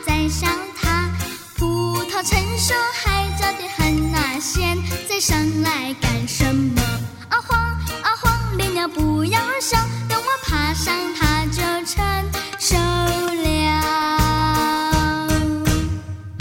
在想它，葡萄成熟还早得很啊，现在上来干什么？啊慌啊慌。